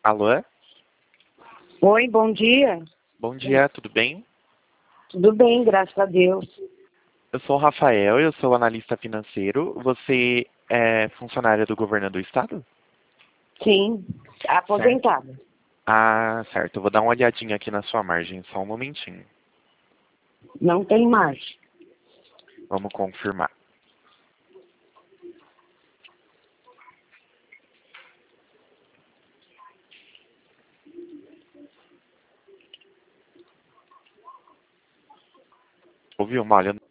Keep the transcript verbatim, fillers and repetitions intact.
Alô? Oi, bom dia. Bom dia, tudo bem? Tudo bem, graças a Deus. Eu sou o Rafael, eu sou analista financeiro. Você é funcionária do governo do estado? Sim, Certo. aposentada. Ah, certo. Eu vou dar uma olhadinha aqui na sua margem, só um momentinho. Não tem mais. Vamos confirmar. Ouviu, Molha?